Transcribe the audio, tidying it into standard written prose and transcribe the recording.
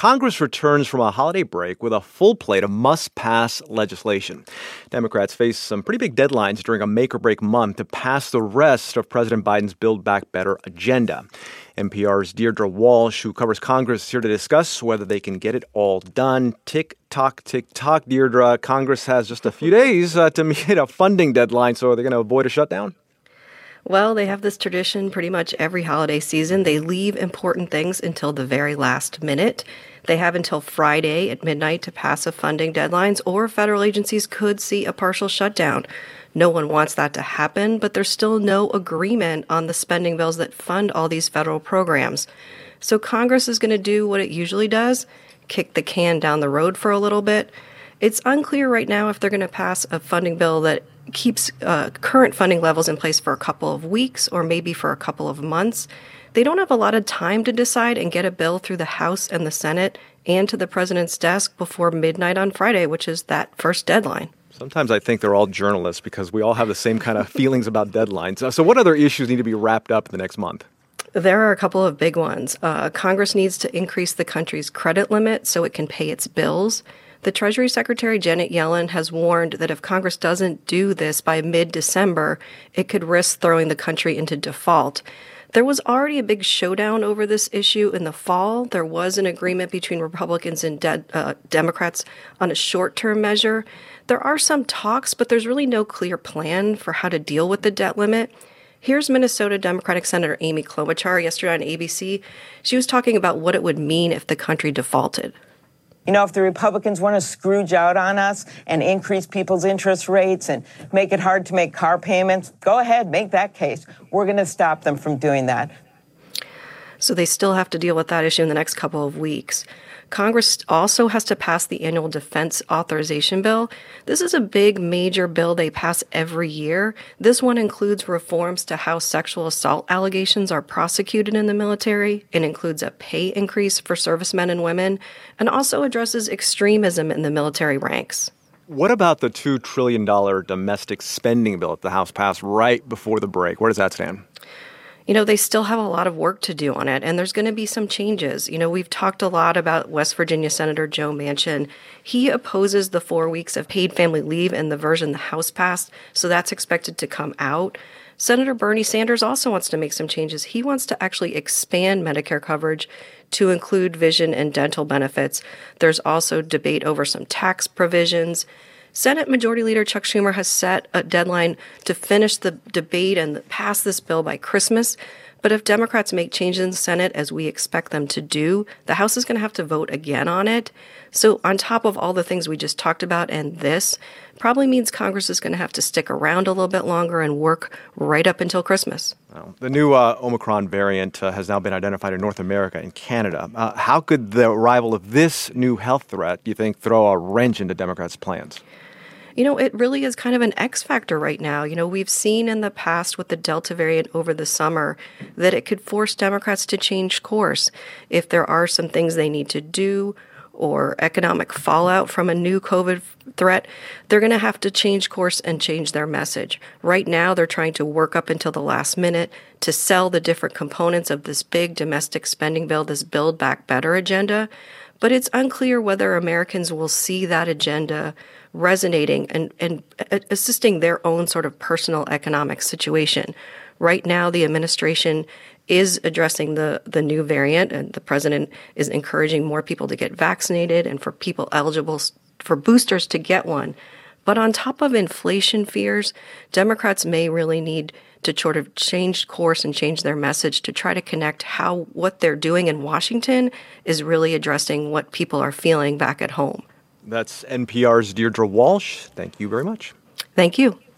Congress returns from a holiday break with a full plate of must-pass legislation. Democrats face some pretty big deadlines during a make-or-break month to pass the rest of President Biden's Build Back Better agenda. NPR's Deirdre Walsh, who covers Congress, is here to discuss whether they can get it all done. Tick-tock, tick-tock, Deirdre. Congress has just a few days to meet a funding deadline, so are they going to avoid a shutdown? Well, they have this tradition pretty much every holiday season. They leave important things until the very last minute. They have until Friday at midnight to pass a funding deadlines, or federal agencies could see a partial shutdown. No one wants that to happen, but there's still no agreement on the spending bills that fund all these federal programs. So Congress is going to do what it usually does, kick the can down the road for a little bit. It's unclear right now if they're going to pass a funding bill that keeps current funding levels in place for a couple of weeks or maybe for a couple of months. They don't have a lot of time to decide and get a bill through the House and the Senate and to the president's desk before midnight on Friday, which is that first deadline. Sometimes I think they're all journalists because we all have the same kind of feelings about deadlines. So what other issues need to be wrapped up in the next month? There are a couple of big ones. Congress needs to increase the country's credit limit so it can pay its bills. The Treasury Secretary Janet Yellen has warned that if Congress doesn't do this by mid-December, it could risk throwing the country into default. There was already a big showdown over this issue in the fall. There was an agreement between Republicans and Democrats on a short-term measure. There are some talks, but there's really no clear plan for how to deal with the debt limit. Here's Minnesota Democratic Senator Amy Klobuchar yesterday on ABC. She was talking about what it would mean if the country defaulted. You know, if the Republicans want to Scrooge out on us and increase people's interest rates and make it hard to make car payments, go ahead, make that case. We're going to stop them from doing that. So they still have to deal with that issue in the next couple of weeks. Congress also has to pass the annual defense authorization bill. This is a big, major bill they pass every year. This one includes reforms to how sexual assault allegations are prosecuted in the military. It includes a pay increase for servicemen and women, and also addresses extremism in the military ranks. What about the $2 trillion domestic spending bill that the House passed right before the break? Where does that stand? You know, they still have a lot of work to do on it, and there's going to be some changes. You know, we've talked a lot about West Virginia Senator Joe Manchin. He opposes the 4 weeks of paid family leave in the version the House passed, so that's expected to come out. Senator Bernie Sanders also wants to make some changes. He wants to actually expand Medicare coverage to include vision and dental benefits. There's also debate over some tax provisions. Senate Majority Leader Chuck Schumer has set a deadline to finish the debate and pass this bill by Christmas. But if Democrats make changes in the Senate, as we expect them to do, the House is going to have to vote again on it. So on top of all the things we just talked about, and this probably means Congress is going to have to stick around a little bit longer and work right up until Christmas. Well, the new Omicron variant has now been identified in North America and Canada. How could the arrival of this new health threat, do you think, throw a wrench into Democrats' plans? You know, it really is kind of an X factor right now. You know, we've seen in the past with the Delta variant over the summer that it could force Democrats to change course. If there are some things they need to do or economic fallout from a new COVID threat, they're going to have to change course and change their message. Right now, they're trying to work up until the last minute to sell the different components of this big domestic spending bill, this Build Back Better agenda. But it's unclear whether Americans will see that agenda resonating and assisting their own sort of personal economic situation. Right now, the administration is addressing the new variant, and the president is encouraging more people to get vaccinated and for people eligible for boosters to get one. But on top of inflation fears, Democrats may really need to sort of change course and change their message to try to connect how what they're doing in Washington is really addressing what people are feeling back at home. That's NPR's Deirdre Walsh. Thank you very much. Thank you.